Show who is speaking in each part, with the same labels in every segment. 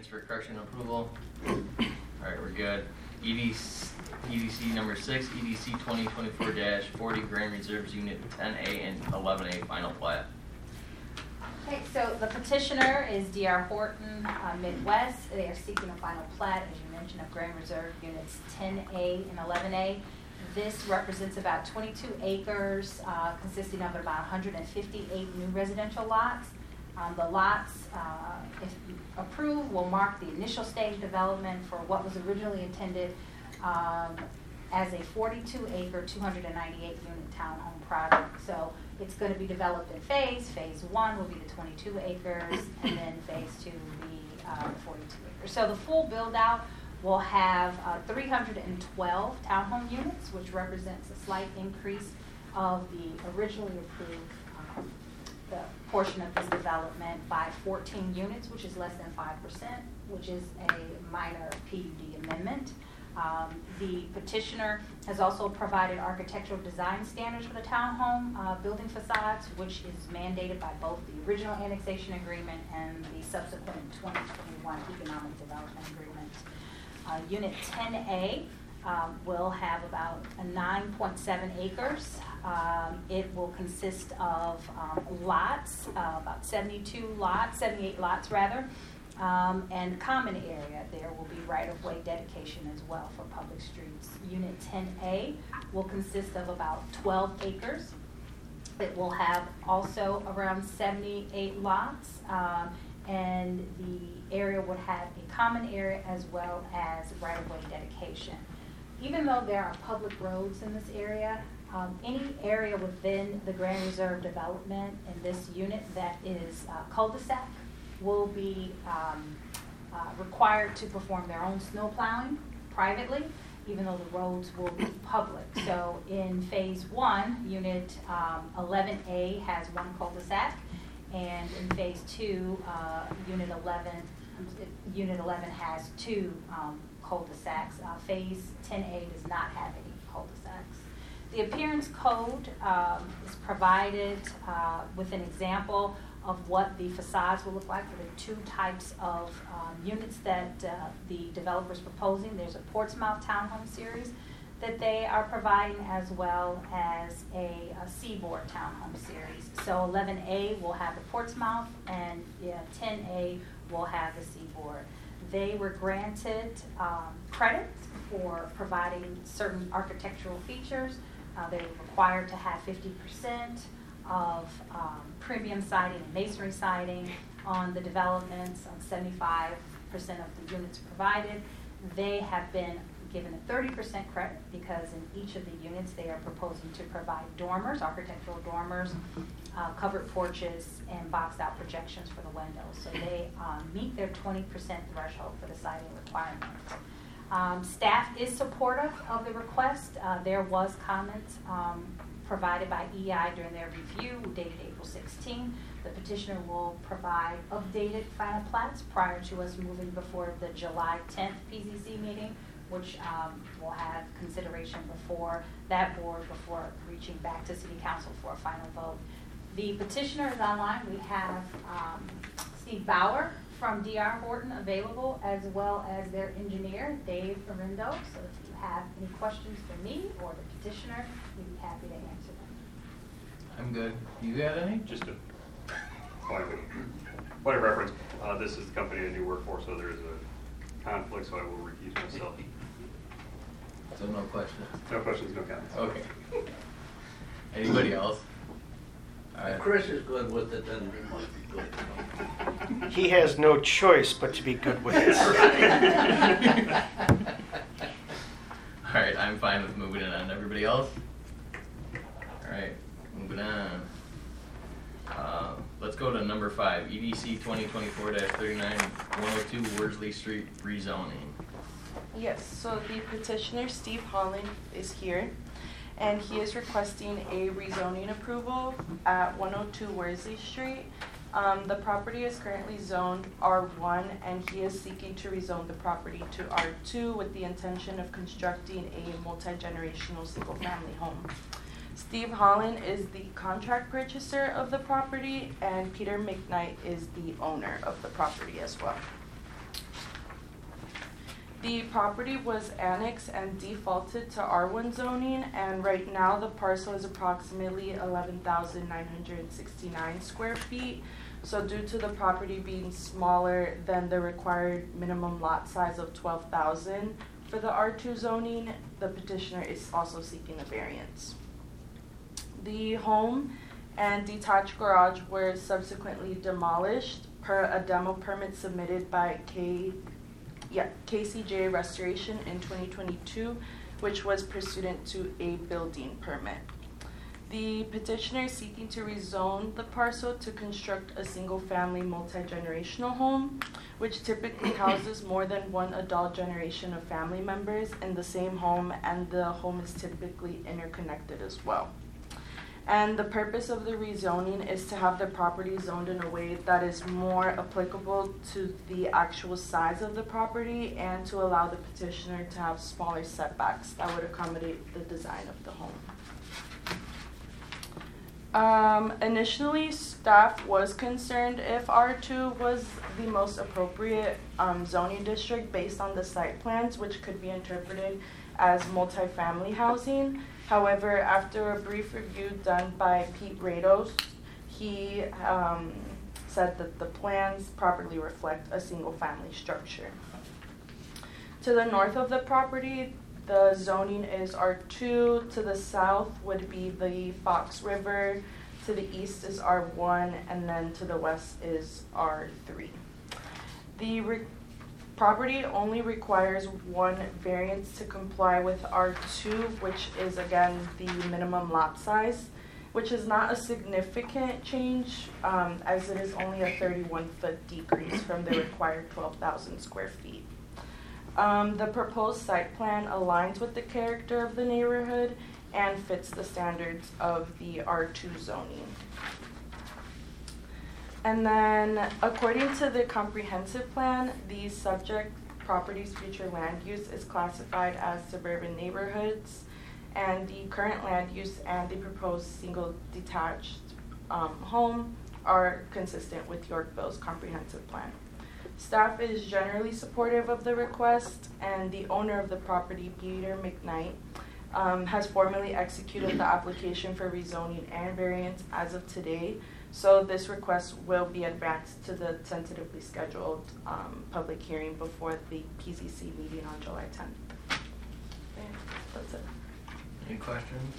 Speaker 1: units for correction approval. Alright, we're good. EDC number 6, EDC 2024-40 Grand Reserves Unit 10A and 11A final plat.
Speaker 2: Okay, so the petitioner is D.R. Horton Midwest. They are seeking a final plat, as you mentioned, of Grand Reserve Units 10A and 11A. This represents about 22 acres, consisting of about 158 new residential lots. The lots, if approved, will mark the initial stage development for what was originally intended as a 42-acre, 298-unit townhome project. So it's going to be developed in phase. Phase 1 will be the 22 acres, and then phase 2 will be the 42 acres. So the full build-out will have 312 townhome units, which represents a slight increase of the originally approved the portion of this development by 14 units, which is less than 5%, which is a minor PUD amendment. The petitioner has also provided architectural design standards for the townhome building facades, which is mandated by both the original annexation agreement and the subsequent 2021 economic development agreement. Unit 10A will have about 9.7 acres. It will consist of lots, about 78 lots rather, and common area. There will be right-of-way dedication as well for public streets. Unit 10A will consist of about 12 acres. It will have also around 78 lots, and the area would have a common area as well as right-of-way dedication. Even though there are public roads in this area, any area within the Grand Reserve development in this unit that is cul-de-sac will be required to perform their own snow plowing privately, even though the roads will be public. So in phase 1, unit 11A has one cul-de-sac, and in phase 2, unit 11 has two cul-de-sacs. Phase 10A does not have any cul-de-sacs. The appearance code is provided with an example of what the facades will look like for the two types of units that the developer is proposing. There's a Portsmouth Townhome Series that they are providing, as well as a Seaboard Townhome Series. So 11A will have the Portsmouth, and 10A will have the Seaboard. They were granted credit for providing certain architectural features. They were required to have 50% of premium siding and masonry siding on the developments, on 75% of the units provided. They have been given a 30% credit because in each of the units they are proposing to provide dormers, architectural dormers, covered porches, and boxed out projections for the windows. So they meet their 20% threshold for the siding requirements. Staff is supportive of the request. There was comments provided by EI during their review dated April 16. The petitioner will provide updated final plats prior to us moving before the July 10th PZC meeting, which will have consideration before that board before reaching back to City Council for a final vote. The petitioner is online. We have Steve Bauer from D.R. Horton available, as well as their engineer, Dave Arindo. So if you have any questions for me or the petitioner, we'd be happy to answer them.
Speaker 1: I'm good. You got any?
Speaker 3: Just a point of reference. This is the company I do work for, so there's a conflict, so I will recuse myself.
Speaker 1: So no questions.
Speaker 3: No questions, no comments.
Speaker 1: Okay. Anybody else?
Speaker 4: If Chris is good with it, then we must be good.
Speaker 5: He has no choice but to be good with it.
Speaker 1: All right, I'm fine with moving it on. Everybody else? All right, moving on. Let's go to number 5, EDC 2024-39, 102 Worsley Street rezoning.
Speaker 6: Yes, so the petitioner, Steve Holland, is here, and he is requesting a rezoning approval at 102 Worsley Street. The property is currently zoned R1, and he is seeking to rezone the property to R2 with the intention of constructing a multi-generational single-family home. Steve Holland is the contract purchaser of the property, and Peter McKnight is the owner of the property as well. The property was annexed and defaulted to R1 zoning, and right now the parcel is approximately 11,969 square feet. So due to the property being smaller than the required minimum lot size of 12,000 for the R2 zoning, the petitioner is also seeking a variance. The home and detached garage were subsequently demolished per a demo permit submitted by KCJ Restoration in 2022, which was pursuant to a building permit. The petitioner is seeking to rezone the parcel to construct a single-family multi-generational home, which typically houses more than one adult generation of family members in the same home, and the home is typically interconnected as well. And the purpose of the rezoning is to have the property zoned in a way that is more applicable to the actual size of the property and to allow the petitioner to have smaller setbacks that would accommodate the design of the home. Initially, staff was concerned if R2 was the most appropriate zoning district based on the site plans, which could be interpreted as multifamily housing. However, after a brief review done by Pete Rados, he said that the plans properly reflect a single-family structure. To the north of the property, the zoning is R2. To the south would be the Fox River. To the east is R1, and then to the west is R3. The property only requires one variance to comply with R2, which is again the minimum lot size, which is not a significant change as it is only a 31-foot decrease from the required 12,000 square feet. The proposed site plan aligns with the character of the neighborhood and fits the standards of the R2 zoning. And then, according to the comprehensive plan, the subject property's future land use is classified as suburban neighborhoods, and the current land use and the proposed single detached home are consistent with Yorkville's comprehensive plan. Staff is generally supportive of the request, and the owner of the property, Peter McKnight, has formally executed the application for rezoning and variance as of today. So this request will be advanced to the tentatively scheduled public hearing before the PCC meeting on July 10th. And that's it.
Speaker 1: Any questions?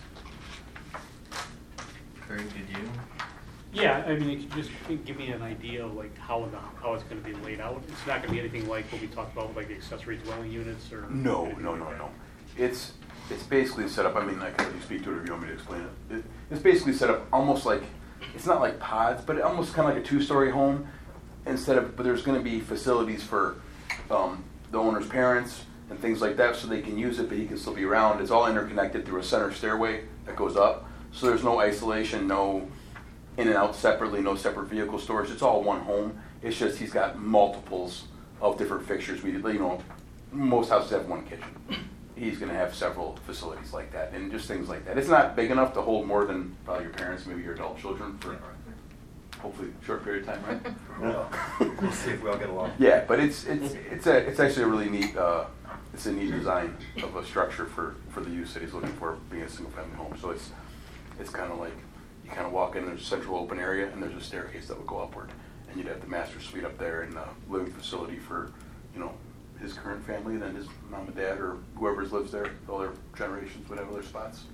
Speaker 1: Craig, did you?
Speaker 7: Yeah, I mean, could you just give me an idea of like how it's going to be laid out? It's not going to be anything like what we talked about with like the accessory dwelling units or?
Speaker 8: No. It's basically set up, I mean, I can let you speak to it if you want me to explain it. It's basically set up almost like, it's not like pods, but almost kind of like a two-story home but there's going to be facilities for the owner's parents and things like that so they can use it, but he can still be around. It's all interconnected through a center stairway that goes up. So there's no isolation, no in and out separately, no separate vehicle storage. It's all one home. It's just he's got multiples of different fixtures. Most houses have one kitchen. He's going to have several facilities like that and just things like that. It's not big enough to hold more than probably your parents, maybe your adult children for hopefully a short period of time, right?
Speaker 9: We'll see if we all get along.
Speaker 8: Yeah, but it's actually a really neat it's a neat design of a structure for the use that he's looking for, being a single family home. So it's kind of like you kind of walk in, there's a central open area and there's a staircase that would go upward, and you'd have the master suite up there and the living facility for his current family, then his mom and dad or whoever lives there, all their generations would have their spots.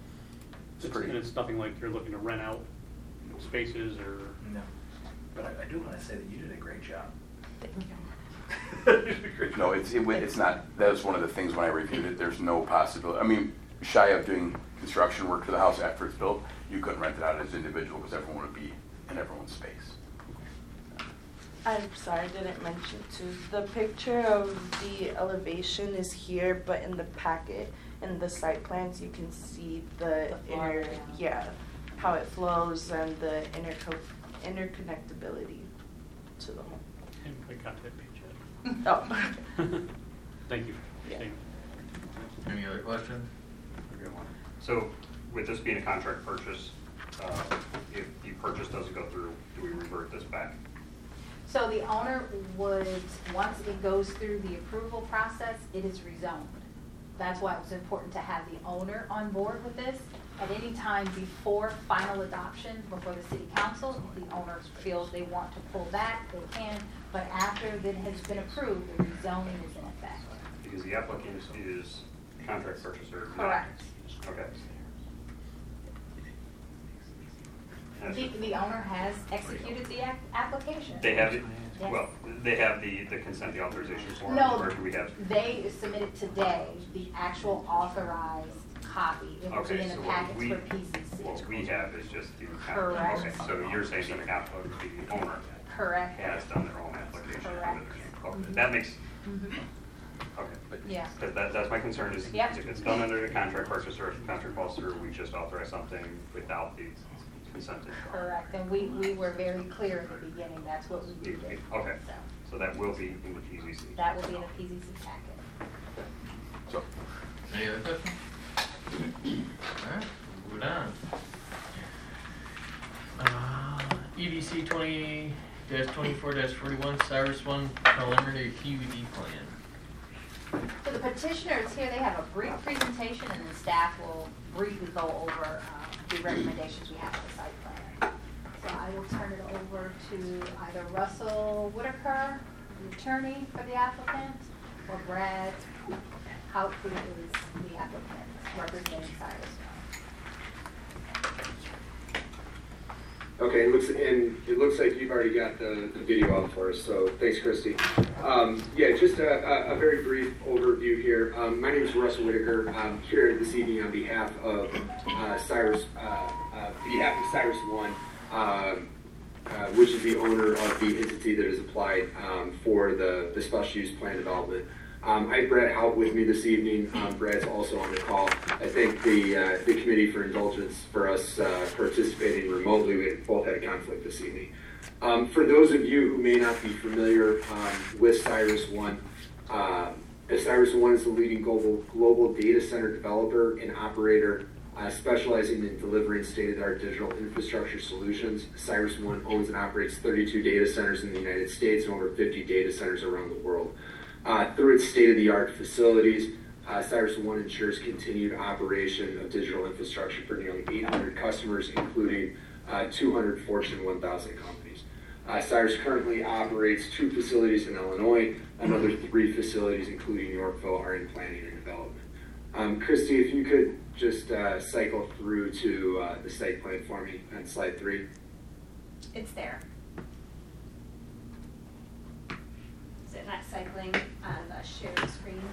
Speaker 7: And it's nothing like you're looking to rent out spaces or?
Speaker 9: No. But I do want to say that you did a great job.
Speaker 6: Thank you.
Speaker 8: No, it's not. That was one of the things when I reviewed it. There's no possibility. I mean, shy of doing construction work to the house after it's built, you couldn't rent it out as individual because everyone would be in everyone's space.
Speaker 6: I'm sorry, I didn't mention too. The picture of the elevation is here, but in the packet, in the site plans, you can see the how it flows and the interconnectability to the home.
Speaker 7: I haven't quite got to that page yet.
Speaker 6: Oh.
Speaker 7: Thank you.
Speaker 6: Yeah.
Speaker 1: Any other questions?
Speaker 3: So with this being a contract purchase, if the purchase doesn't go through, do we revert this back?
Speaker 2: So the owner would, once it goes through the approval process, it is rezoned. That's why it was important to have the owner on board with this. At any time before final adoption, before the city council, if the owner feels they want to pull back, they can. But after it has been approved, the rezoning is in effect.
Speaker 3: Because the applicant is contract purchaser. not-
Speaker 2: Correct.
Speaker 3: Okay.
Speaker 2: The owner has executed the application.
Speaker 3: They have, it.
Speaker 2: Yes.
Speaker 3: Well, they have the consent, the authorization form,
Speaker 2: No,
Speaker 3: or do we have?
Speaker 2: they submitted today the actual authorized copy. It will be
Speaker 3: Okay,
Speaker 2: in
Speaker 3: so
Speaker 2: the
Speaker 3: what
Speaker 2: packets
Speaker 3: we,
Speaker 2: for PCC.
Speaker 3: what we have is just the.
Speaker 2: Correct.
Speaker 3: Okay, so you're saying that the owner
Speaker 2: Correct.
Speaker 3: has done their own application.
Speaker 2: Correct.
Speaker 3: Okay, that makes,
Speaker 2: Mhm.
Speaker 3: okay.
Speaker 2: Yeah.
Speaker 3: Because that's my concern is
Speaker 2: Yep.
Speaker 3: if it's done under the contract purchase or if the contract falls through, we just authorize something without the consent.
Speaker 2: Correct, and we were very clear at the beginning, that's what we did.
Speaker 3: Okay,
Speaker 2: So,
Speaker 3: so that will be in the PZC.
Speaker 2: that will be in the PZC packet.
Speaker 8: So,
Speaker 1: Any other questions? Alright, moving on. EDC 20-24-41, Cyrus One preliminary PUD plan.
Speaker 2: So the petitioner is here, they have a brief presentation, and the staff will briefly go over the recommendations we have for the site plan. So I will turn it over to either Russell Whitaker, the attorney for the applicant, or Brad Hout, who is the applicant representing Cyrus One.
Speaker 10: Okay, it looks like you've already got the video out for us, so thanks, Christy. Yeah, just a very brief overview here. My name is Russell Whitaker. I'm here this evening on behalf of Cyrus One, which is the owner of the entity that has applied for the special use plan development. I have Brad Hout with me this evening. Brad's also on the call. I thank the committee for indulgence for us participating remotely. We both had a conflict this evening. For those of you who may not be familiar with Cyrus One, Cyrus One is the leading global data center developer and operator specializing in delivering state-of-the-art digital infrastructure solutions. Cyrus One owns and operates 32 data centers in the United States and over 50 data centers around the world. Through its state-of-the-art facilities, Cyrus One ensures continued operation of digital infrastructure for nearly 800 customers, including 200 Fortune 1000 companies. Cyrus currently operates 2 facilities in Illinois. Another 3 facilities, including Yorkville, are in planning and development. Christy, if you could just cycle through to the site plan for me on slide 3.
Speaker 2: It's there. Is it not cycling on the shared screen?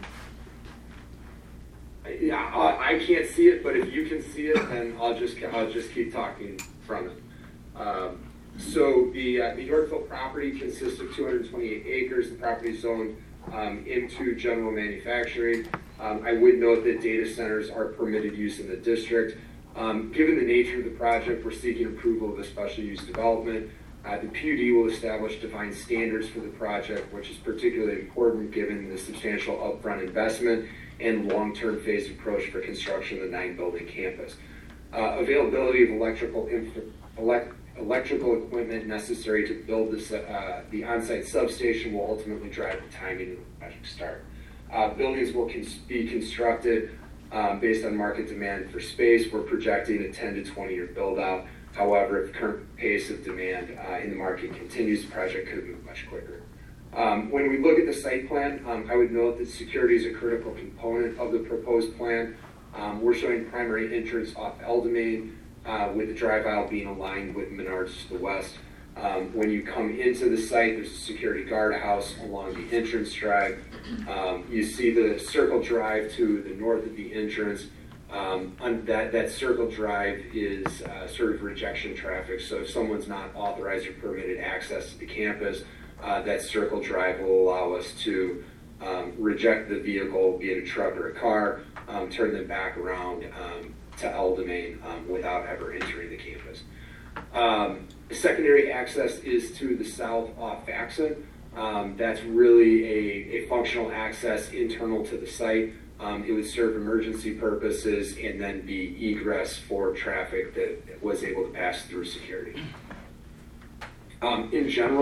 Speaker 10: Yeah, I can't see it, but if you can see it, then I'll just keep talking from it. So the Yorkville property consists of 228 acres. The property is zoned into general manufacturing. I would note that data centers are permitted use in the district. Given the nature of the project, we're seeking approval of a special use development. The PUD will establish defined standards for the project, which is particularly important given the substantial upfront investment and long-term phased approach for construction of the 9-building campus. Availability of electrical equipment necessary to build the on-site substation will ultimately drive the timing of the project start. Buildings will be constructed based on market demand for space. We're projecting a 10 to 20 year build out. However, if the current pace of demand in the market continues, the project could move much quicker. When we look at the site plan, I would note that security is a critical component of the proposed plan. We're showing primary entrance off Eldamain, with the drive aisle being aligned with Menards to the west. When you come into the site, there's a security guardhouse along the entrance drive. You see the circle drive to the north of the entrance. That circle drive is sort of rejection traffic. So if someone's not authorized or permitted access to the campus, that circle drive will allow us to reject the vehicle, be it a truck or a car, turn them back around to Eldamain without ever entering the campus. Secondary access is to the south off Faxon. That's really a functional access internal to the site. It would serve emergency purposes and then be egress for traffic that was able to pass through security. In general,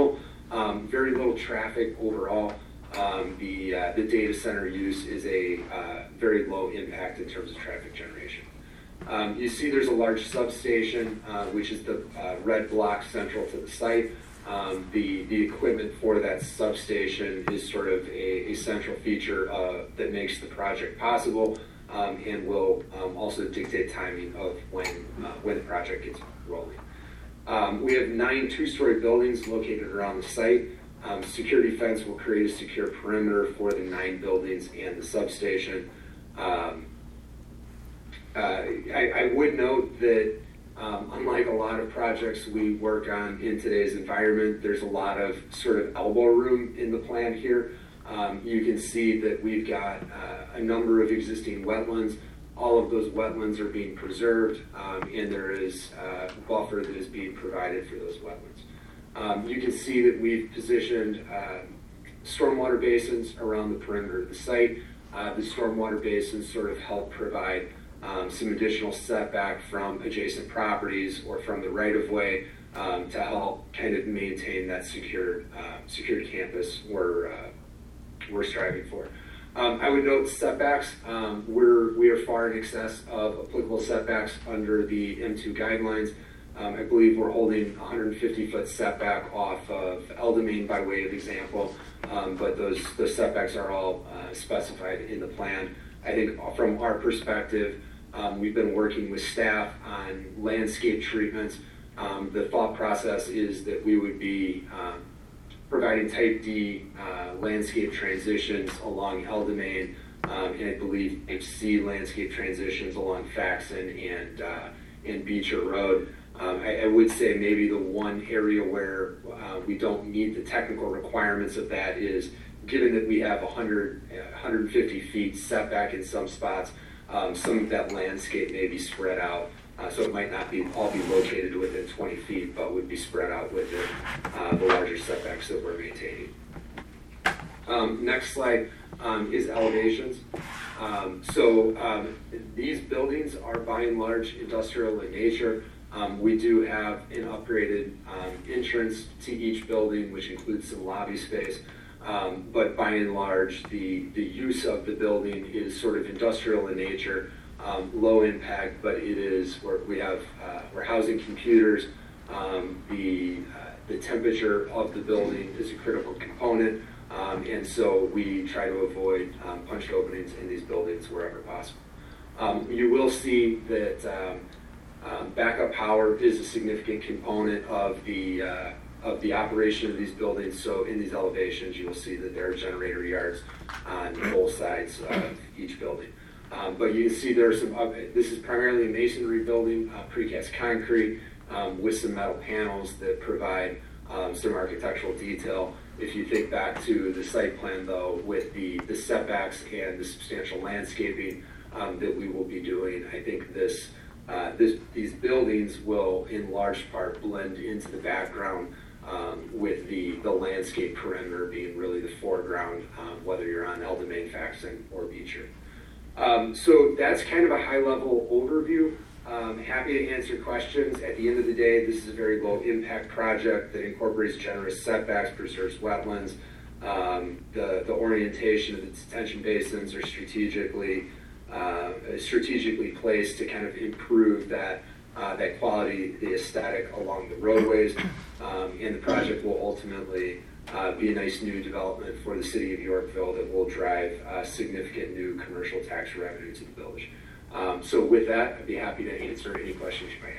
Speaker 10: Very little traffic overall. The data center use is a very low impact in terms of traffic generation. You see there's a large substation, which is the red block central to the site. The equipment for that substation is sort of a central feature that makes the project possible and will also dictate timing of when the project gets rolling. We have 9 two-story buildings located around the site. Security fence will create a secure perimeter for the 9 buildings and the substation. I would note that unlike a lot of projects we work on in today's environment, there's a lot of sort of elbow room in the plan here. You can see that we've got a number of existing wetlands. All of those wetlands are being preserved, and there is a buffer that is being provided for those wetlands. You can see that we've positioned stormwater basins around the perimeter of the site. The stormwater basins sort of help provide some additional setback from adjacent properties or from the right-of-way to help kind of maintain that secured campus we're striving for. I would note setbacks. We are far in excess of applicable setbacks under the M2 guidelines. I believe we're holding 150-foot setback off of Eldamain by way of example, but those setbacks are all specified in the plan. I think from our perspective, we've been working with staff on landscape treatments. The thought process is that we would be providing type D landscape transitions along Eldamain, and I believe type C landscape transitions along Faxon and Beecher Road. I would say maybe the one area where we don't meet the technical requirements of that is, given that we have 150 feet setback in some spots, some of that landscape may be spread out. So it might not all be located within 20 feet, but would be spread out within the larger setbacks that we're maintaining. Next slide is elevations. These buildings are by and large industrial in nature. We do have an upgraded entrance to each building, which includes some lobby space. But by and large, the use of the building is sort of industrial in nature, low impact, but it is we're housing computers. The temperature of the building is a critical component, and so we try to avoid punched openings in these buildings wherever possible. You will see that backup power is a significant component of the operation of these buildings. So in these elevations, you will see that there are generator yards on both sides of each building. But you can see there are this is primarily a masonry building, precast concrete, with some metal panels that provide some architectural detail. If you think back to the site plan, though, with the setbacks and the substantial landscaping that we will be doing, I think these buildings will, in large part, blend into the background, with the landscape perimeter being really the foreground, whether you're on Eldamain, Faxon, or Beecher. So that's kind of a high-level overview. Happy to answer questions. At the end of the day, this is a very low-impact project that incorporates generous setbacks, preserves wetlands. The orientation of the detention basins are strategically placed to kind of improve that quality, the aesthetic along the roadways, and the project will ultimately be a nice new development for the city of Yorkville that will drive significant new commercial tax revenue to the village. So with that, I'd be happy to answer any questions you might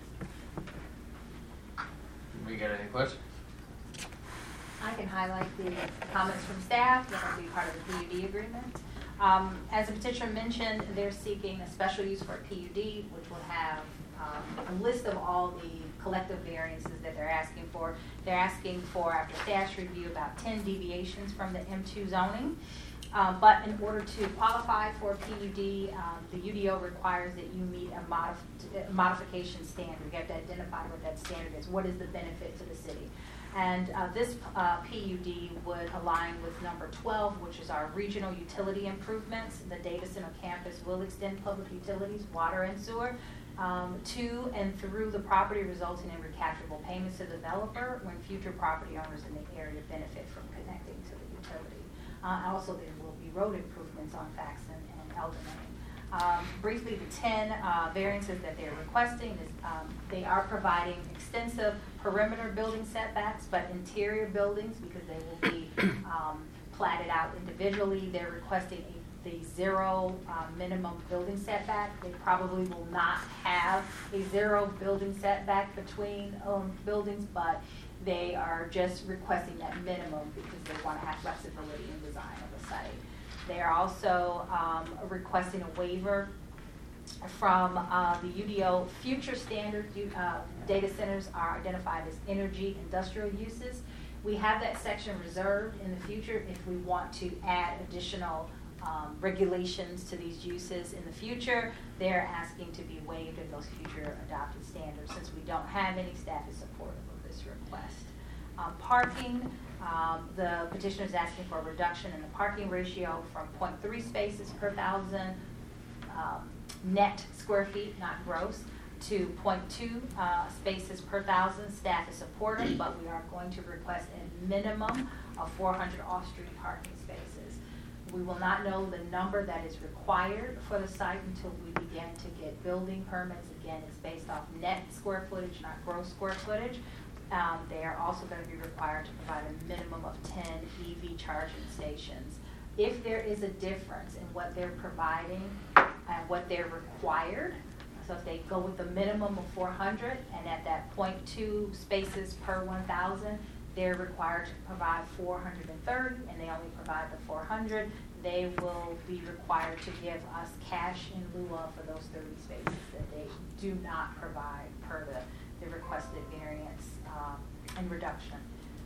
Speaker 10: have.
Speaker 1: We got any questions?
Speaker 2: I can highlight the comments from staff that will be part of the PUD agreement. As the petitioner mentioned, they're seeking a special use for a PUD, which will have a list of all the collective variances that they're asking for. They're asking for, after staff's review, about 10 deviations from the M2 zoning. But in order to qualify for a PUD, the UDO requires that you meet a modification standard. You have to identify what that standard is. What is the benefit to the city? And this PUD would align with number 12, which is our regional utility improvements. The data center campus will extend public utilities, water and sewer, To and through the property resulting in recapturable payments to the developer when future property owners in the area benefit from connecting to the utility. Also, there will be road improvements on Faxon and Elder Lane. Briefly, the 10 variances that they're requesting is they are providing extensive perimeter building setbacks, but interior buildings, because they will be platted out individually, they're requesting the 0 minimum building setback. They probably will not have a 0 building setback between buildings, but they are just requesting that minimum because they want to have flexibility in design of the site. They are also requesting a waiver from the UDO future standard. Data centers are identified as energy industrial uses. We have that section reserved in the future if we want to add additional regulations to these uses in the future. They're asking to be waived in those future adopted standards. Since we don't have any, staff is supportive of this request. Parking, the petitioner is asking for a reduction in the parking ratio from 0.3 spaces per thousand net square feet, not gross, to 0.2 spaces per thousand. Staff is supportive, but we are going to request a minimum of 400 off-street parking spaces. We will not know the number that is required for the site until we begin to get building permits. Again, it's based off net square footage, not gross square footage. They are also going to be required to provide a minimum of 10 EV charging stations. If there is a difference in what they're providing and what they're required, so if they go with the minimum of 400 and at that 0.2 spaces per 1,000, they're required to provide 430 and they only provide the 400, they will be required to give us cash in lieu of for those 30 spaces that they do not provide per the requested variance and reduction.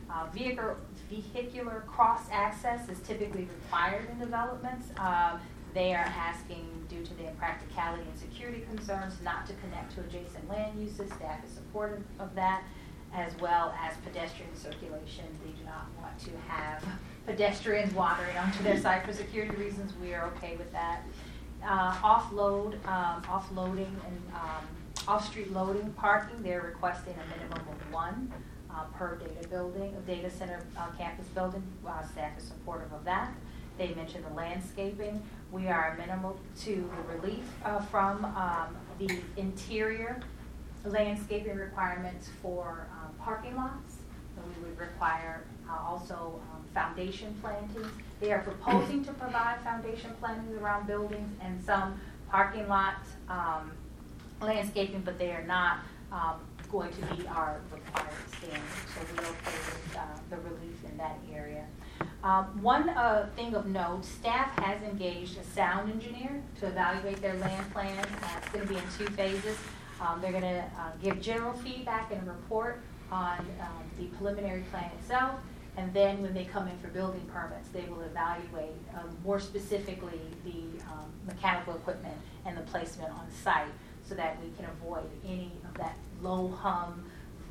Speaker 2: Vehicular cross-access is typically required in developments. They are asking, due to the impracticality and security concerns, not to connect to adjacent land uses. Staff is supportive of that, as well as pedestrian circulation. They do not want to have pedestrians wandering onto their site for security reasons. We are okay with that. Offloading and off-street loading parking, they're requesting a minimum of 1 per data center campus building. Staff is supportive of that. They mentioned the landscaping. We are amenable to the relief from the interior landscaping requirements for parking lots. So we would require also foundation plantings. They are proposing to provide foundation plantings around buildings and some parking lot landscaping, but they are not going to meet our required standards. So we're okay with the relief in that area. One thing of note, staff has engaged a sound engineer to evaluate their land plan. It's going to be in 2 phases. They're going to give general feedback and a report on the preliminary plan itself, and then when they come in for building permits, they will evaluate more specifically the mechanical equipment and the placement on site so that we can avoid any of that low hum,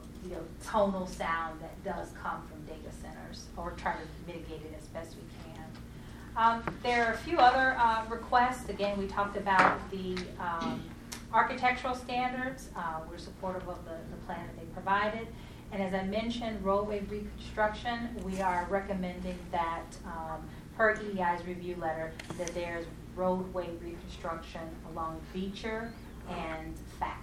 Speaker 2: tonal sound that does come from data centers, or try to mitigate it as best we can. There are a few other requests. Again, we talked about the architectural standards. We're supportive of the plan that they provided. And as I mentioned, roadway reconstruction, we are recommending that per EEI's review letter, that there's roadway reconstruction along Beecher and Faxon.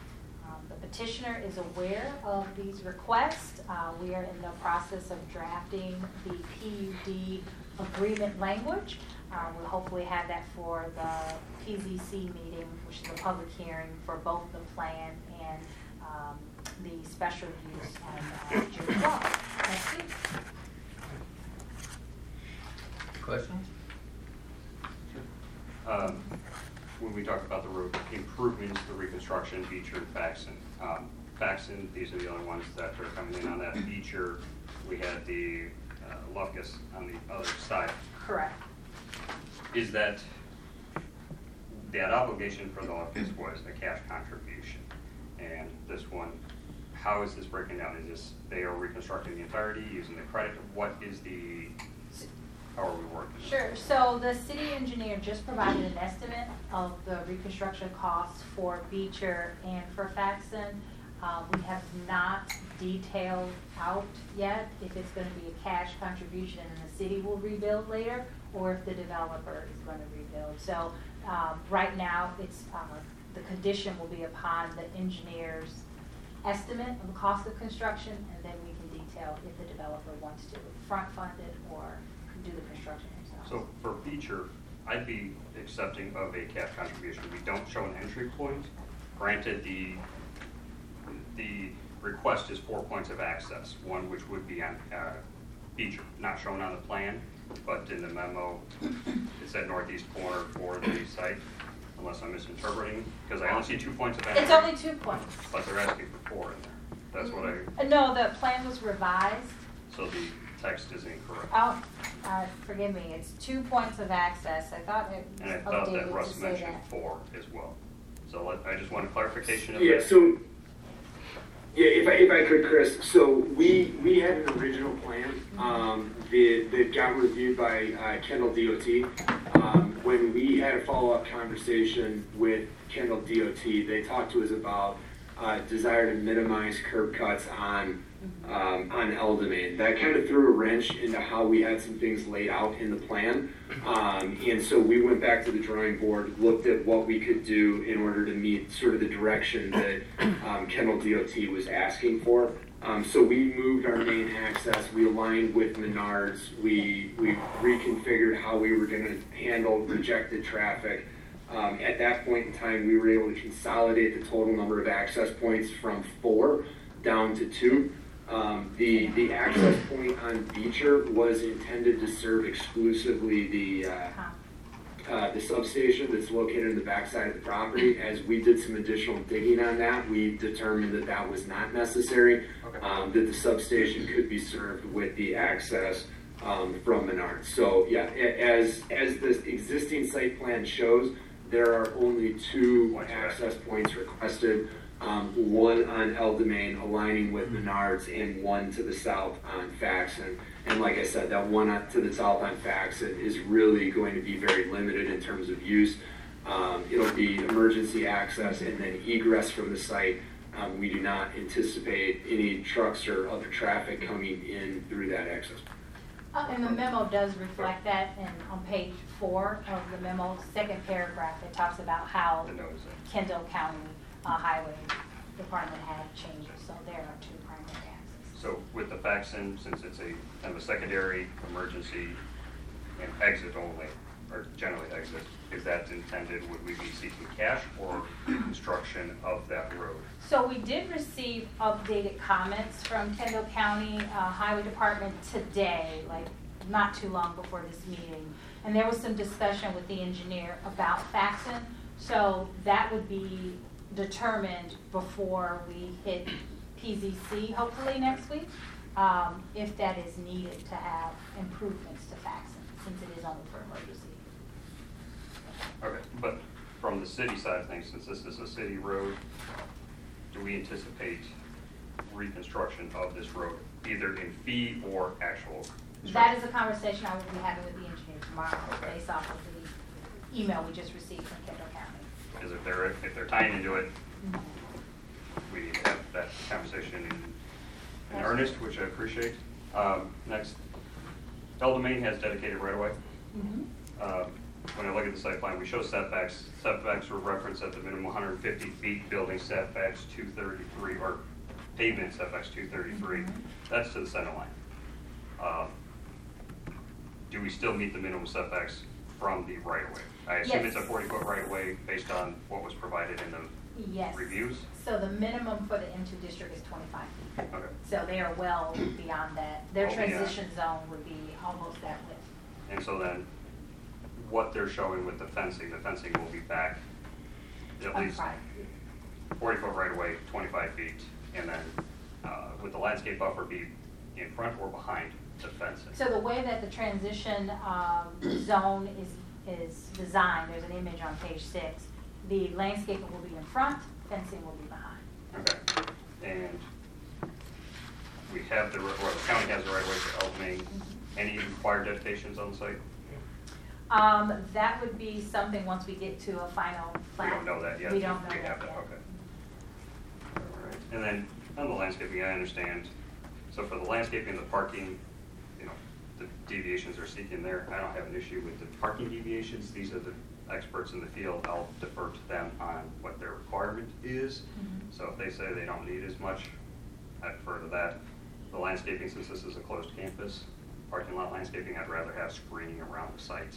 Speaker 2: The petitioner is aware of these requests. We are in the process of drafting the PUD agreement language. We'll hopefully have that for the PZC meeting, which is a public hearing for both the plan and the special use on June 12th. Next week.
Speaker 1: Questions?
Speaker 3: When we talked about the road improvements, the reconstruction, Beecher and Faxon. Faxon, these are the only ones that are coming in on that. Beecher, we had the Lufkus on the other side.
Speaker 2: Correct.
Speaker 3: Is that obligation for the Lufkus was a cash contribution? And this one, how is this breaking down? Is this they are reconstructing the entirety using the credit? What is the how are we working?
Speaker 2: Sure, so the city engineer just provided an estimate of the reconstruction costs for Beecher and for Faxon. We have not detailed out yet if it's gonna be a cash contribution and the city will rebuild later, or if the developer is gonna rebuild. So, right now, it's, the condition will be upon the engineer's estimate of the cost of construction, and then we can detail if the developer wants to front fund it or do the construction themselves.
Speaker 3: So for Beecher, I'd be accepting of a cash contribution. We don't show an entry point. Granted, the request is 4 points of access, one which would be on Beecher, not shown on the plan, but in the memo, it's at northeast corner for the site, unless I'm misinterpreting, because I only see 2 points of entry.
Speaker 2: It's only 2 points.
Speaker 3: But they're asking for 4 in there. That's what I,
Speaker 2: No, the plan was revised.
Speaker 3: so the text is incorrect.
Speaker 2: Oh, forgive me, it's 2 points of access. I thought it
Speaker 3: And I
Speaker 2: was
Speaker 3: thought that
Speaker 2: updated to
Speaker 3: Russ
Speaker 2: say
Speaker 3: mentioned
Speaker 2: that.
Speaker 3: 4 as well. So I just want a clarification of
Speaker 10: Yeah,
Speaker 3: that.
Speaker 10: so, yeah, if I could, Chris, so we had an original plan, that got reviewed by Kendall DOT. When we had a follow-up conversation with Kendall DOT, they talked to us about desire to minimize curb cuts on El Domain. That kind of threw a wrench into how we had some things laid out in the plan. And so we went back to the drawing board, looked at what we could do in order to meet sort of the direction that Kendall DOT was asking for. So we moved our main access, we aligned with Menards, we reconfigured how we were going to handle rejected traffic. At that point in time, we were able to consolidate the total number of access points from 4 down to 2. The access point on Beecher was intended to serve exclusively the substation that's located in the backside of the property. As we did some additional digging on that, we determined that that was not necessary, that the substation could be served with the access from Menards. So yeah, as the existing site plan shows, there are only 2 access points requested. One on El Domain aligning with Menards and one to the south on Faxon. And like I said, that one to the south on Faxon is really going to be very limited in terms of use. It'll be emergency access and then egress from the site. We do not anticipate any trucks or other traffic coming in through that access.
Speaker 2: And the memo does reflect that, and on page 4 of the memo, second paragraph, it talks about how
Speaker 3: The notice.
Speaker 2: Kendall County Highway Department had changes, so there are 2 primary accesses.
Speaker 3: So with the Faxon, since it's a kind of a secondary emergency and exit only, or generally exit, is that intended, would we be seeking cash or reconstruction of that road?
Speaker 2: So we did receive updated comments from Kendall County Highway Department today, like not too long before this meeting. And there was some discussion with the engineer about Faxon. So that would be determined before we hit PZC, hopefully next week, if that is needed to have improvements to Faxon, since it is only for emergency.
Speaker 3: Okay, but from the city side of things, since this is a city road, do we anticipate reconstruction of this road, either in fee or actual?
Speaker 2: That is a conversation I will be having with the engineer tomorrow,
Speaker 3: Okay.
Speaker 2: based off of the email we just received from Kendall County.
Speaker 3: Because if they're tying into it, we need to have that conversation in earnest, which I appreciate. Next, El Domain has dedicated right-of-way. When I look at the site plan, we show setbacks. Setbacks were referenced at the minimum 150 feet, building setbacks 233, or pavement setbacks 233. That's to the center line. Do we still meet the minimum setbacks from the right-of-way? I assume it's a
Speaker 2: Yes.
Speaker 3: 40-foot right-of-way based on what was provided in the
Speaker 2: Yes.
Speaker 3: reviews?
Speaker 2: So the minimum for the M2 district is 25 feet.
Speaker 3: Okay.
Speaker 2: So they are well beyond that. Their
Speaker 3: Oh, beyond.
Speaker 2: transition zone would be almost that width.
Speaker 3: And so then, what they're showing with the fencing will be back at
Speaker 2: On
Speaker 3: least
Speaker 2: 5
Speaker 3: 40-foot right-of-way, 25 feet, and then would the landscape buffer be in front or behind the fencing?
Speaker 2: So the way that the transition zone is designed, there's an image on page 6. The landscaping will be in front, fencing will be behind.
Speaker 3: Okay, and we have the county has the right-of-way for El Domain. Any requirements require dedications on the site?
Speaker 2: That would be something once we get to a final
Speaker 3: We
Speaker 2: plan.
Speaker 3: don't know that yet?
Speaker 2: We don't know
Speaker 3: We
Speaker 2: that
Speaker 3: have
Speaker 2: yet.
Speaker 3: Okay. All right. And then on the landscaping, I understand, so for the landscaping and the parking, you know, the deviations they're seeking there, I don't have an issue with the parking deviations. These are the experts in the field. I'll defer to them on what their requirement is.
Speaker 2: Mhm.
Speaker 3: So if they say they don't need as much, I defer to that. The landscaping, since this is a closed campus, parking lot landscaping, I'd rather have screening around the site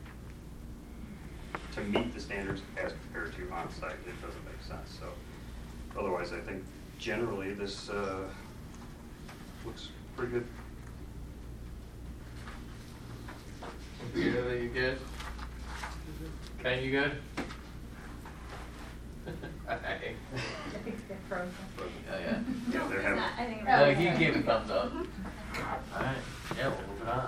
Speaker 3: to meet the standards as compared to on-site. It doesn't make sense. So otherwise, I think generally this looks pretty good.
Speaker 1: You good? Ken, you good?
Speaker 2: I think they're frozen.
Speaker 1: Oh, yeah.
Speaker 3: Yeah, they're having,
Speaker 2: I think
Speaker 1: No,
Speaker 2: it's-
Speaker 1: he gave a thumbs up. Alright, yeah, we'll move it on.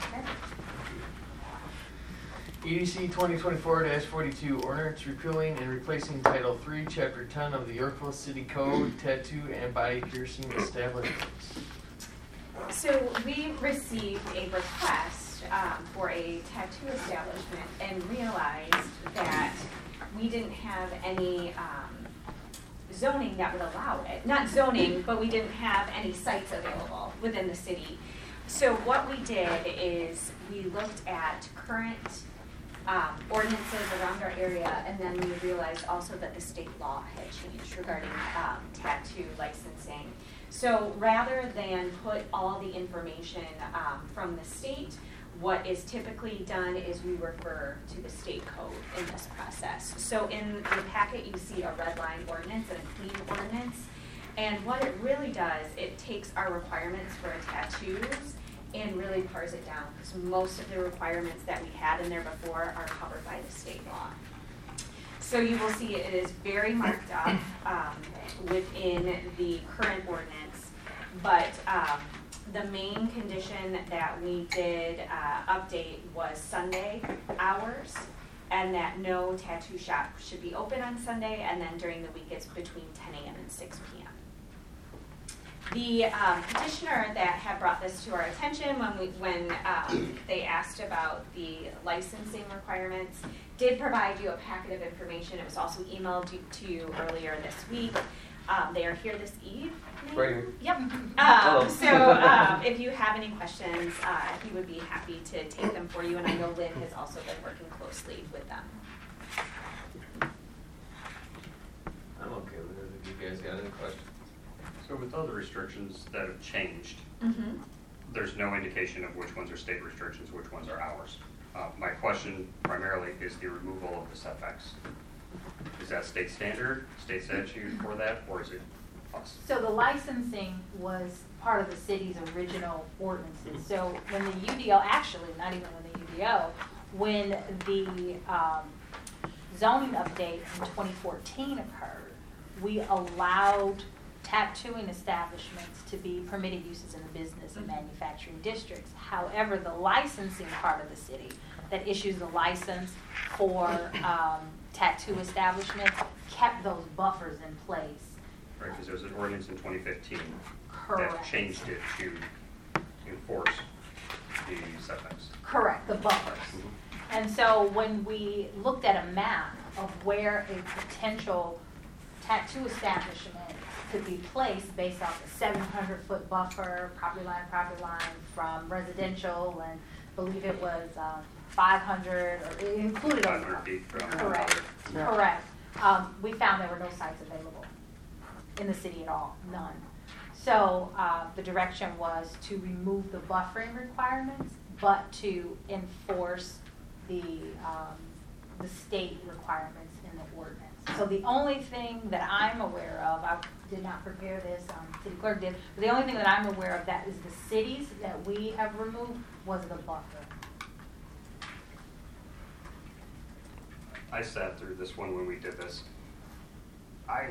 Speaker 1: EDC 2024-42, ordinance repealing and replacing Title III, Chapter 10 of the Yorkville City Code, tattoo and body piercing establishments.
Speaker 11: So we received a request for a tattoo establishment and realized that we didn't have any zoning that would allow it. Not zoning, but we didn't have any sites available within the city. So what we did is we looked at current ordinances around our area, and then we realized also that the state law had changed regarding tattoo licensing. So rather than put all the information from the state, what is typically done is we refer to the state code in this process. So in the packet, you see a red line ordinance and a clean ordinance. And what it really does, it takes our requirements for tattoos and really pars it down, because most of the requirements that we had in there before are covered by the state law. So you will see it is very marked up within the current ordinance, but the main condition that we did update was Sunday hours, and that no tattoo shop should be open on Sunday, and then during the week it's between 10 a.m. and 6 p.m. The petitioner that had brought this to our attention when they asked about the licensing requirements did provide you a packet of information. It was also emailed to you earlier this week. They are here this evening.
Speaker 1: Right here.
Speaker 11: Yep.
Speaker 1: Hello.
Speaker 11: So if you have any questions, he would be happy to take them for you. And I know Lynn has also been working closely with them.
Speaker 1: I'm okay with it, if you guys got any questions.
Speaker 3: so with all the restrictions that have changed,
Speaker 11: Mm-hmm.
Speaker 3: there's no indication of which ones are state restrictions, which ones are ours. My question primarily is the removal of the setbacks. Is that state standard, state statute for that, or is it us?
Speaker 2: So the licensing was part of the city's original ordinances. So when the UDO, actually, not even when the UDO, when the zoning update in 2014 occurred, we allowed tattooing establishments to be permitted uses in the business and manufacturing districts. However, the licensing part of the city that issues the license for tattoo establishments kept those buffers in place.
Speaker 3: Right, because there was an ordinance in 2015 that
Speaker 2: Correct.
Speaker 3: changed it to enforce the setbacks.
Speaker 2: Correct, the buffers. And so when we looked at a map of where a potential tattoo establishment could be placed based off the 700-foot buffer, property line from residential, and I believe it was 500, or it included.
Speaker 3: 500 feet from.
Speaker 2: Correct, correct. We found there were no sites available in the city at all, none. So the direction was to remove the buffering requirements, but to enforce the state requirements in the ordinance. So the only thing that I'm aware of, I did not prepare this, city clerk did, but the only thing that I'm aware of that is the cities that we have removed was the buffer.
Speaker 3: I sat through this one when we did this. I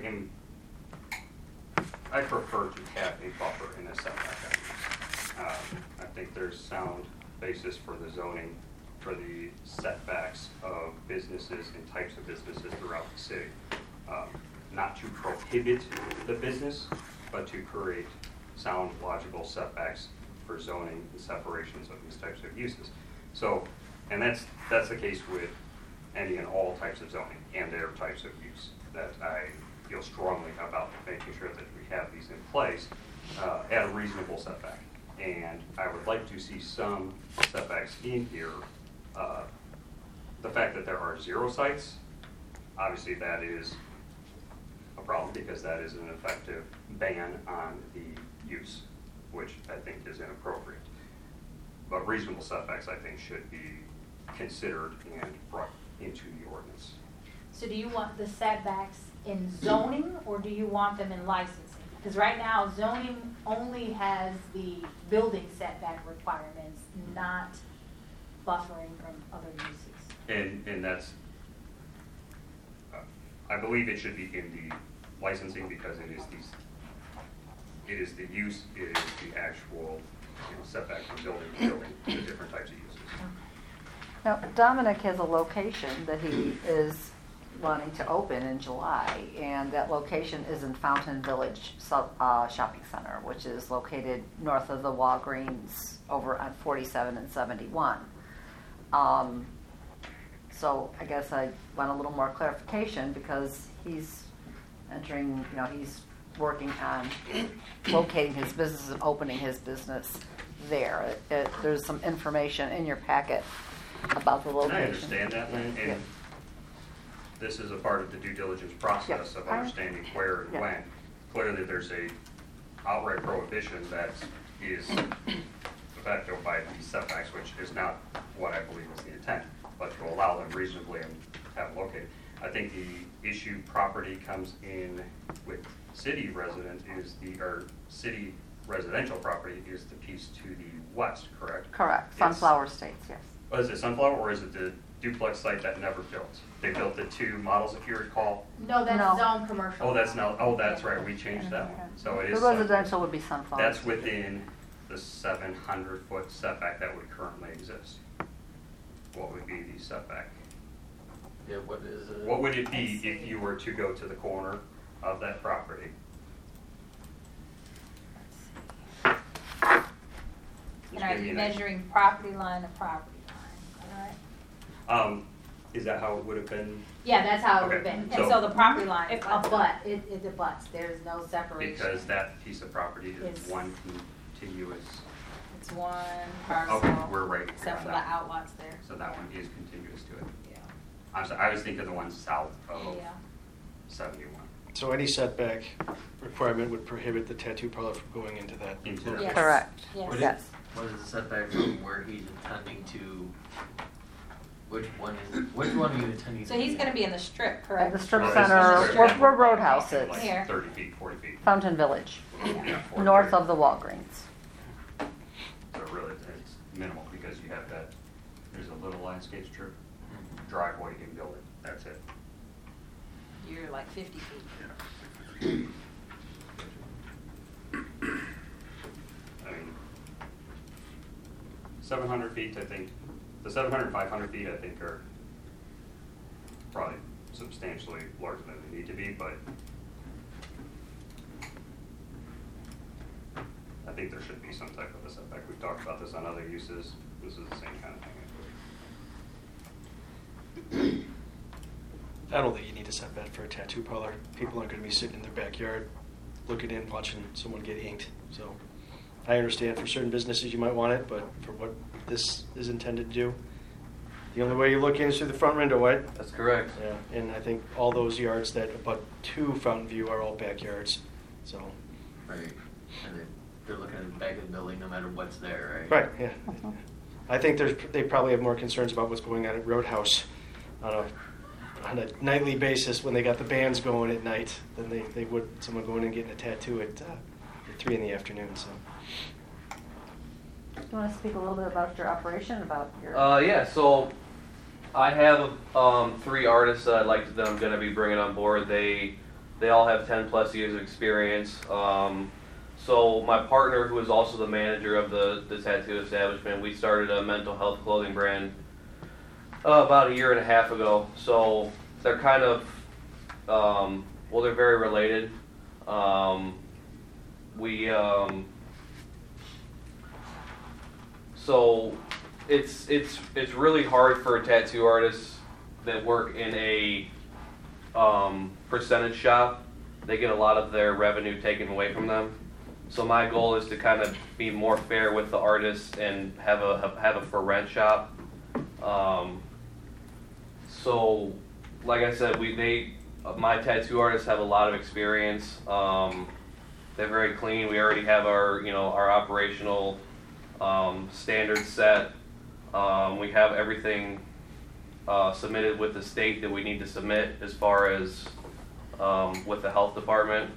Speaker 3: prefer to have a buffer in a setback. I think there's sound basis for the zoning for the setbacks of businesses and types of businesses throughout the city. Not to prohibit the business, but to create sound, logical setbacks for zoning and separations of these types of uses. So, and that's the case with any and all types of zoning and their types of use, that I feel strongly about making sure that we have these in place at a reasonable setback. And I would like to see some setbacks in here. The fact that there are 0 sites, obviously that is a problem because that is an effective ban on the use, which I think is inappropriate. But reasonable setbacks, I think, should be considered and brought into the ordinance.
Speaker 2: So do you want the setbacks in zoning, or do you want them in licensing? Because right now, zoning only has the building setback requirements, not buffering from other uses.
Speaker 3: And that's, I believe it should be in the licensing because it is the use, it is the actual setback from building to building, the different types of uses.
Speaker 12: Now, Dominic has a location that he is wanting to open in July, and that location is in Fountain Village Shopping Center, which is located north of the Walgreens over on 47 and 71. So I guess I want a little more clarification because he's entering, he's working on locating his business and opening his business there. There's some information in your packet about the location.
Speaker 3: And I understand that, and this is a part of the due diligence process of understanding where and when. Clearly, there's a outright prohibition that is de facto by these setbacks, which is not what I believe is the intent, but to allow them reasonably and have it located. I think the issue property comes in with city resident or city residential property is the piece to the west, correct?
Speaker 12: Correct. Sunflower Estates, yes.
Speaker 3: Oh, is it Sunflower or is it the duplex site that never built? They built the 2 models, if you recall.
Speaker 2: No, that's zone commercial.
Speaker 3: Oh, that's now. Oh, that's right. We changed that one. So it is.
Speaker 12: The residential would be Sunflower.
Speaker 3: That's within the 700-foot setback that would currently exist. What would be the setback?
Speaker 1: Yeah, what is it?
Speaker 3: What would it be if you were to go to the corner of that property?
Speaker 2: And are you measuring property line to property line? All right.
Speaker 3: Is that how it would have been?
Speaker 2: Yeah, that's how it would have
Speaker 3: Okay,
Speaker 2: been. And so the property line
Speaker 11: It
Speaker 2: abuts. There's no separation.
Speaker 3: Because that piece of property is
Speaker 2: It's-
Speaker 3: one contiguous.
Speaker 2: It's one parcel.
Speaker 3: Okay, we're right.
Speaker 2: Except for the outlots there.
Speaker 3: So that one is contiguous to it.
Speaker 2: Yeah.
Speaker 3: I'm sorry, I was thinking the one south of
Speaker 2: Yeah.
Speaker 3: 71.
Speaker 5: So any setback requirement would prohibit the tattoo parlor from going into that.
Speaker 3: Into that.
Speaker 2: Yes.
Speaker 12: Correct.
Speaker 2: Yes.
Speaker 12: Yes.
Speaker 1: What is the setback from where he's intending to? Which one are you intending?
Speaker 2: So he's going to be in the strip, correct?
Speaker 12: The strip
Speaker 3: Well,
Speaker 12: center,
Speaker 3: it's
Speaker 12: where Roadhouse is.
Speaker 3: like
Speaker 2: Here.
Speaker 3: 30 feet, 40 feet.
Speaker 12: Fountain Village,
Speaker 3: Yeah, 40.
Speaker 12: north of the Walgreens.
Speaker 3: So really, it's minimal because you have that, there's a little landscape strip, driveway and building, that's it.
Speaker 2: You're like 50 feet.
Speaker 3: I mean, 700 feet, I think, the 700 and 500 feet, I think, are probably substantially larger than they need to be, but I think there should be some type of a setback. We've talked about this on other uses. This is the same kind of thing, I believe.
Speaker 5: I don't think you need a setback for a tattoo parlor. People aren't going to be sitting in their backyard looking in, watching someone get inked. So I understand for certain businesses you might want it, but for what this is intended to do, the only way you look in is through the front window, right?
Speaker 1: That's correct.
Speaker 5: Yeah, and I think all those yards that abut to Fountain View are all backyards. So.
Speaker 1: Right. And they're looking at the back of the building no matter what's there, right?
Speaker 5: Right. Yeah. I think they probably have more concerns about what's going on at Roadhouse on a nightly basis when they got the bands going at night than they would someone going and getting a tattoo at 3 in the afternoon. So.
Speaker 12: Do you want to speak a little bit about your operation, about your...
Speaker 13: Yeah, so I have 3 artists that I'm going to be bringing on board. They all have 10 plus years of experience. So my partner, who is also the manager of the tattoo establishment, we started a mental health clothing brand about 1.5 years ago. So they're kind of, they're very related. So it's really hard for tattoo artists that work in a percentage shop. They get a lot of their revenue taken away from them. So my goal is to kind of be more fair with the artists and have a for rent shop. So like I said, my tattoo artists have a lot of experience. They're very clean. We already have our operational standards set. We have everything submitted with the state that we need to submit as far as with the health department.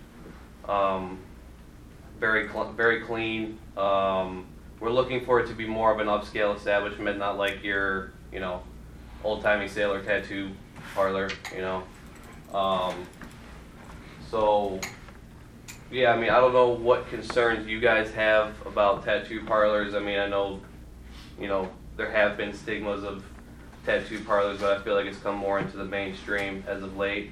Speaker 13: Very clean. We're looking for it to be more of an upscale establishment, not like your old-timey sailor tattoo parlor. So yeah, I mean, I don't know what concerns you guys have about tattoo parlors. I mean, I know there have been stigmas of tattoo parlors, but I feel like it's come more into the mainstream as of late.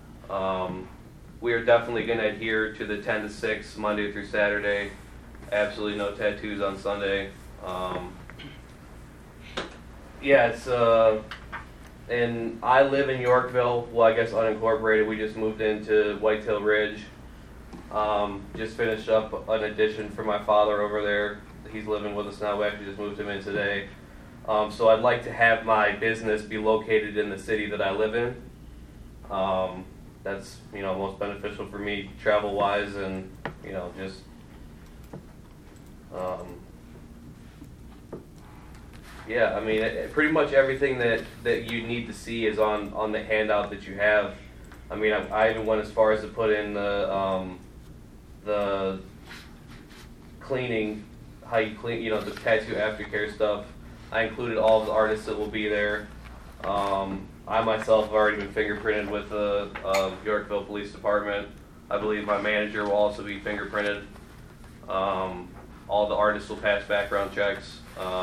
Speaker 13: We are definitely going to adhere to the 10 to 6 Monday through Saturday. Absolutely no tattoos on Sunday. Yeah, it's and I live in Yorkville. Well, I guess unincorporated. We just moved into Whitetail Ridge. Just finished up an addition for my father over there. He's living with us now. We actually just moved him in today. So I'd like to have my business be located in the city that I live in. That's most beneficial for me travel-wise, and just yeah. I mean, pretty much everything that you need to see is on the handout that you have. I mean, I even went as far as to put in the cleaning, how you clean, the tattoo aftercare stuff. I included all of the artists that will be there. I myself have already been fingerprinted with the Yorkville Police Department. I believe my manager will also be fingerprinted. All the artists will pass background checks.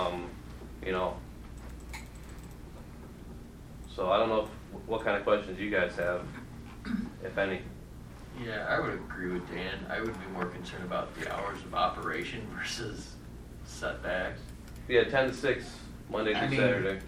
Speaker 13: So I don't know what kind of questions you guys have, if any.
Speaker 1: Yeah, I would agree with Dan. I would be more concerned about the hours of operation versus setbacks.
Speaker 13: Yeah, 10 to 6, Monday through Saturday.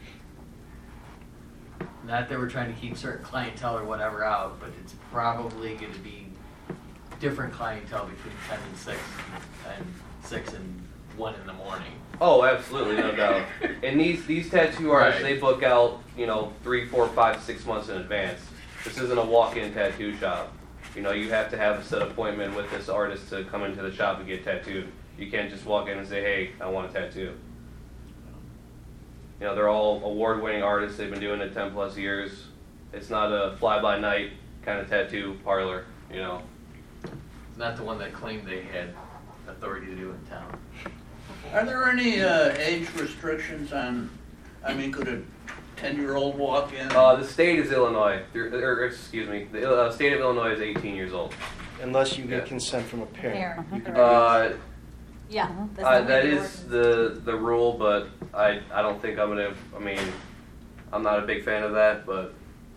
Speaker 1: Not that we're trying to keep certain clientele or whatever out, but it's probably going to be different clientele between 10 and 6 and 6 and 1 in the morning.
Speaker 13: Oh, absolutely, no doubt. And these tattoo artists,
Speaker 1: Right.
Speaker 13: they book out, 3, 4, 5, 6 months in advance. This isn't a walk-in tattoo shop. You have to have a set appointment with this artist to come into the shop and get tattooed. You can't just walk in and say, hey, I want a tattoo. They're all award-winning artists. They've been doing it 10 plus years. It's not a fly-by-night kind of tattoo parlor,
Speaker 1: It's not the one that claimed they had authority to do in town.
Speaker 4: Are there any age restrictions on, could a 10-year-old walk in?
Speaker 13: The state is Illinois. Excuse me. The state of Illinois is 18 years old.
Speaker 5: Unless you get consent from a parent. You can
Speaker 2: Yeah.
Speaker 13: That is the rule, but I don't think I'm not a big fan of that, but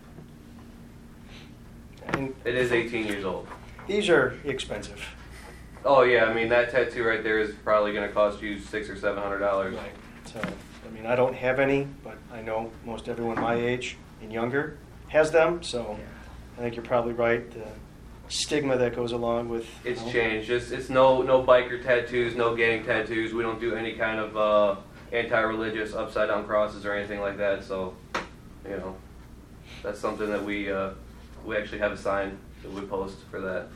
Speaker 13: it is 18 years old.
Speaker 5: These are expensive.
Speaker 13: Oh yeah, that tattoo right there is probably going to cost you $600 or $700.
Speaker 5: Right. So, I don't have any, but I know most everyone my age and younger has them, so I think you're probably right. The stigma that goes along with
Speaker 13: it's changed. It's no biker tattoos, no gang tattoos. We don't do any kind of anti-religious upside down crosses or anything like that. So, that's something that we actually have a sign that we post for that.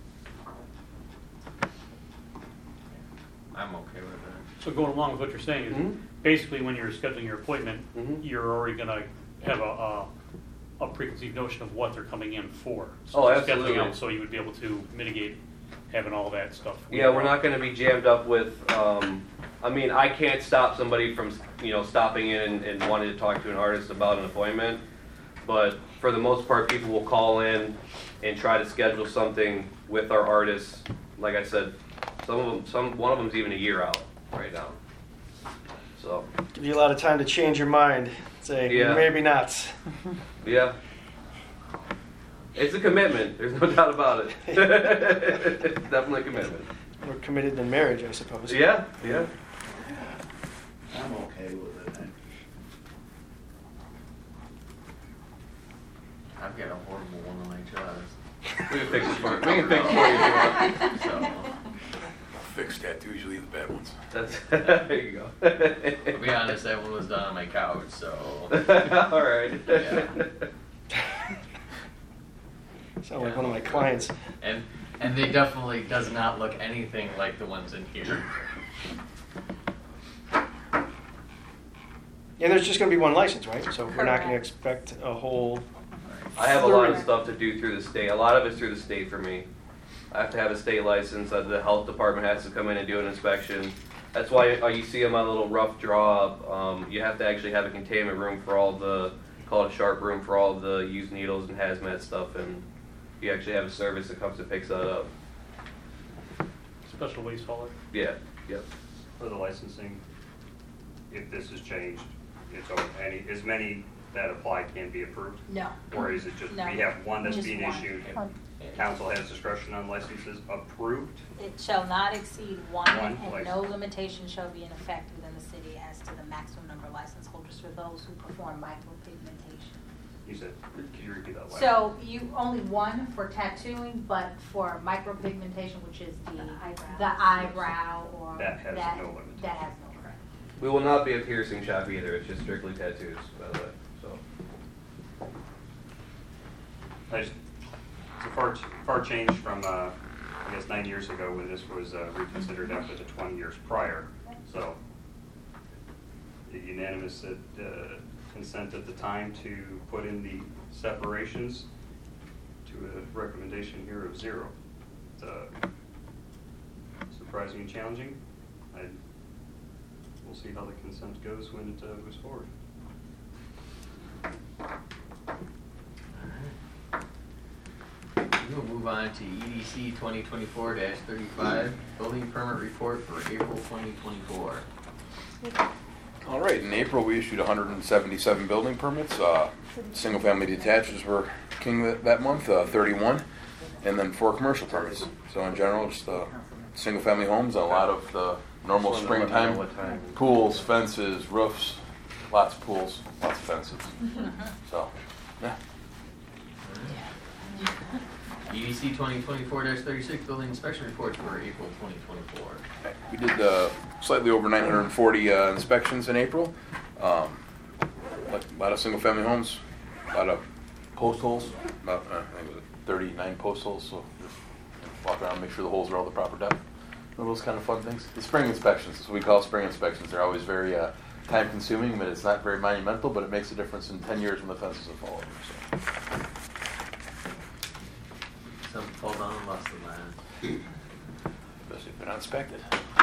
Speaker 1: I'm okay with that.
Speaker 7: So going along with what you're saying is basically when you're scheduling your appointment, you're already going to have a preconceived notion of what they're coming in for. So
Speaker 13: Oh,
Speaker 7: you're
Speaker 13: absolutely.
Speaker 7: scheduling out so you would be able to mitigate having all that stuff.
Speaker 13: Yeah, we're not going to be jammed up with. I can't stop somebody from stopping in and wanting to talk to an artist about an appointment. But for the most part, people will call in and try to schedule something with our artists. Like I said, one of them's even a year out right now. So
Speaker 5: give you a lot of time to change your mind. Say maybe not.
Speaker 13: Yeah. It's a commitment. There's no doubt about it. It's definitely a commitment.
Speaker 5: More committed than marriage, I suppose.
Speaker 13: Yeah.
Speaker 1: I've got a horrible one on my chest.
Speaker 13: We can fix it for you. We can fix it for you if you want.
Speaker 1: So,
Speaker 8: Fixed tattoos, usually the bad ones.
Speaker 13: That's there you go.
Speaker 1: to be honest, that one was done on my couch, so.
Speaker 13: All right.
Speaker 1: Yeah.
Speaker 5: Sound like one of my clients.
Speaker 1: And they definitely does not look anything like the ones in here.
Speaker 5: And there's just going to be one license, right? So we're not going to
Speaker 2: Correct.
Speaker 5: expect a whole.
Speaker 13: I have a lot of stuff to do through the state. A lot of it's through the state for me. I have to have a state license. The health department has to come in and do an inspection. That's why you see on my little rough draw, you have to actually have a containment room for all the, call it a sharp room for all the used needles and hazmat stuff, and you actually have a service that comes and picks that up.
Speaker 7: Special waste hauler.
Speaker 13: Yeah, yep.
Speaker 3: For the licensing, if this is changed, it's open, as many that apply can be approved?
Speaker 2: No.
Speaker 3: Or is it just,
Speaker 2: No.
Speaker 3: we have one that's
Speaker 2: Just
Speaker 3: being
Speaker 2: one.
Speaker 3: issued,
Speaker 2: One.
Speaker 3: council has discretion on licenses approved?
Speaker 2: It shall not exceed one,
Speaker 3: One
Speaker 2: and no
Speaker 3: license.
Speaker 2: limitation shall be in effect within the city as to the maximum number of license holders for those who perform micropigmentation.
Speaker 3: You said, can you repeat that last?
Speaker 2: So you, only one for tattooing, but for micropigmentation, which is the eyebrow or.
Speaker 3: That has no limit.
Speaker 2: That has no limit.
Speaker 13: We will not be a piercing shop either. It's just strictly tattoos, by the way. So.
Speaker 3: It's a far change from, I guess, 9 years ago when this was reconsidered after the 20 years prior. So, the unanimous consent at the time to put in the separations to a recommendation here of 0. Surprising and challenging. We'll see how the consent goes when it moves forward.
Speaker 1: We'll move on to EDC 2024-35, building permit report for April 2024.
Speaker 8: All right, in April, we issued 177 building permits. Single-family detaches were king that month, 31, and then 4 commercial permits. So in general, just single-family homes, a lot of the normal
Speaker 13: Just
Speaker 8: springtime
Speaker 13: what time.
Speaker 8: pools, fences, roofs, lots of pools, lots of fences. So, yeah.
Speaker 1: EDC 2024-36, building inspection report for April 2024.
Speaker 8: We did slightly over 940 inspections in April. A lot of single-family homes, a lot of post holes, about I think it was 39 post holes, so just walk around and make sure the holes are all the proper depth. Those kind of fun things. The spring inspections, that's what we call spring inspections. They're always very time-consuming, but it's not very monumental, but it makes a difference in 10 years when the fences have fallen over. So.
Speaker 1: Some fall down less than that.
Speaker 8: Especially if they're not inspected.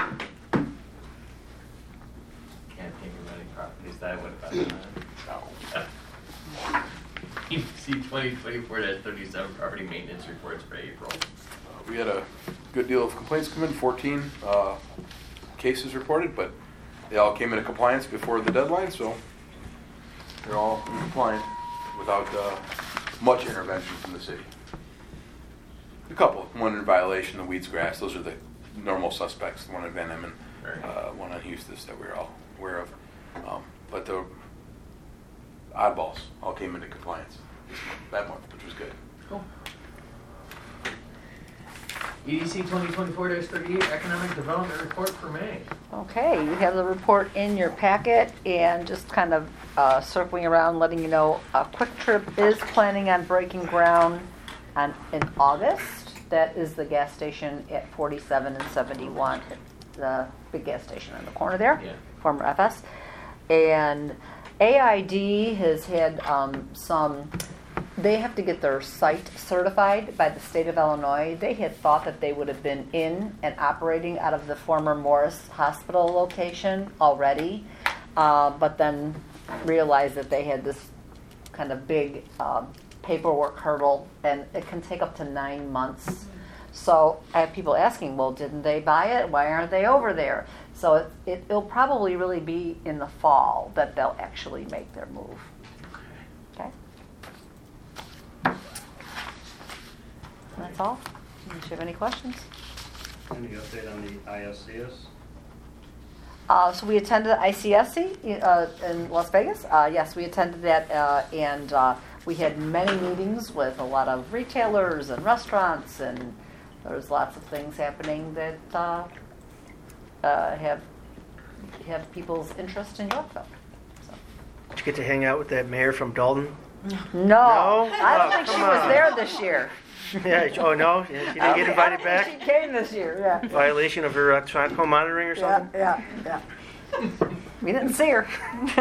Speaker 1: Can't think of any properties that would have done that. No. EDC 2024-37, property maintenance reports for April.
Speaker 8: We had a good deal of complaints come in, 14 cases reported, but they all came into compliance before the deadline, so they're all compliant without much intervention from the city. A couple, one in violation, the weeds, grass, those are the normal suspects, one in Venom and one on Eustis that we're all aware of. But the oddballs all came into compliance that month, which was good.
Speaker 1: Cool. EDC 2024-38, economic development report for May.
Speaker 12: Okay, you have the report in your packet, and just kind of circling around, letting you know, Quick Trip is planning on breaking ground in August. That is the gas station at 47 and 71, the big gas station in the corner there,
Speaker 1: Yeah.
Speaker 12: former FS. And AID has had they have to get their site certified by the state of Illinois. They had thought that they would have been in and operating out of the former Morris Hospital location already, but then realized that they had this kind of big paperwork hurdle, and it can take up to 9 months. So I have people asking, well, didn't they buy it? Why aren't they over there? So it'll probably really be in the fall that they'll actually make their move. Okay? That's all. Do you have any questions?
Speaker 3: Any update on the ISCS?
Speaker 12: So we attended ICSC in Las Vegas. Yes, we attended that, and we had many meetings with a lot of retailers and restaurants, and there's lots of things happening that have people's interest in Yorkville. So.
Speaker 5: Did you get to hang out with that mayor from Dalton?
Speaker 12: No, I don't
Speaker 5: Oh,
Speaker 12: think she
Speaker 5: come
Speaker 12: was
Speaker 5: on.
Speaker 12: there this year.
Speaker 5: Yeah. Oh no, she didn't get invited
Speaker 12: I don't
Speaker 5: back.
Speaker 12: think she came this year. Yeah.
Speaker 5: Violation of her traffic monitoring or something.
Speaker 12: Yeah. We didn't see her.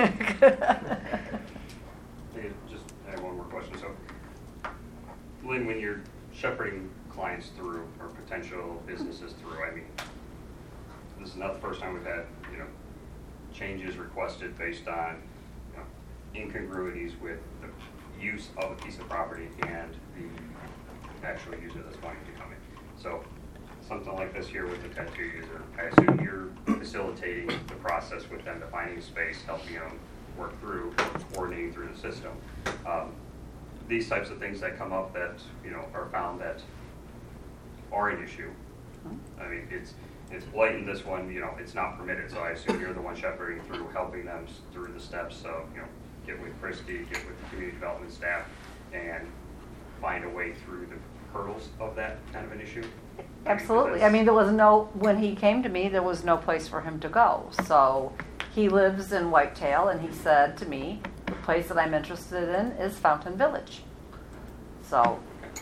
Speaker 3: Just I have one more question. So, Lynn, when you're shepherding clients through or potential businesses through, I mean, this is not the first time we've had, changes requested based on, incongruities with the use of a piece of property and the actual user that's wanting to come in. So, something like this here with the tattoo user, I assume you're facilitating the process with them, defining space, helping them work through, coordinating through the system. These types of things that come up that, are found that are an issue. I mean, it's blatant, this one, it's not permitted, so I assume you're the one shepherding through, helping them through the steps of, get with Christy, get with the community development staff, and find a way through the hurdles of that kind of an issue.
Speaker 12: Absolutely. I mean, when he came to me, there was no place for him to go. So he lives in Whitetail, and he said to me, the place that I'm interested in is Fountain Village. So,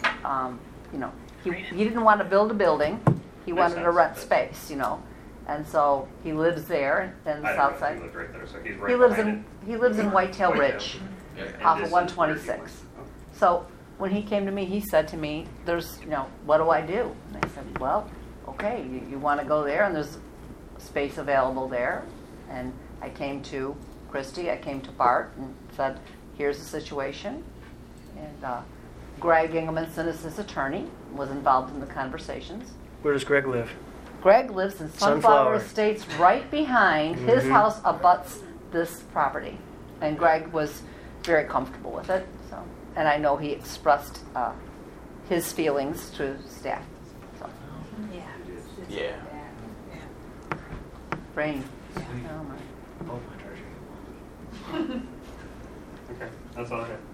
Speaker 12: he didn't want to build a building. He
Speaker 3: Makes
Speaker 12: wanted to
Speaker 3: sense.
Speaker 12: rent space, And so he lives there in the
Speaker 3: I
Speaker 12: south
Speaker 3: don't know if
Speaker 12: side.
Speaker 3: he lived right there, so he's right
Speaker 12: He lives
Speaker 3: behind
Speaker 12: he lives in Whitetail
Speaker 3: Whitetail.
Speaker 12: Ridge,
Speaker 3: it. And
Speaker 12: off
Speaker 3: this
Speaker 12: of
Speaker 3: is where he
Speaker 12: 126.
Speaker 3: went.
Speaker 12: So when he came to me, he said to me, "There's, what do I do?" And I said, "Well, okay, you want to go there, and there's space available there." And I came to Christy, I came to Bart, and said, "Here's the situation." And Greg Engelmanson is his attorney, was involved in the conversations.
Speaker 5: Where does Greg live?
Speaker 12: Greg lives in Sunflower
Speaker 5: Sunflower.
Speaker 12: Estates, right behind. His
Speaker 5: Mhm.
Speaker 12: house abuts this property, and Greg was very comfortable with it. So, and I know he expressed his feelings to staff. So,
Speaker 8: Yeah.
Speaker 12: Rain.
Speaker 5: Sweet.
Speaker 12: Oh my.
Speaker 5: Oh, my treasure.
Speaker 3: Okay, that's all I have.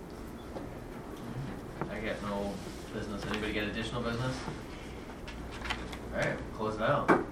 Speaker 1: I got no business. Anybody got additional business? All right, close it out.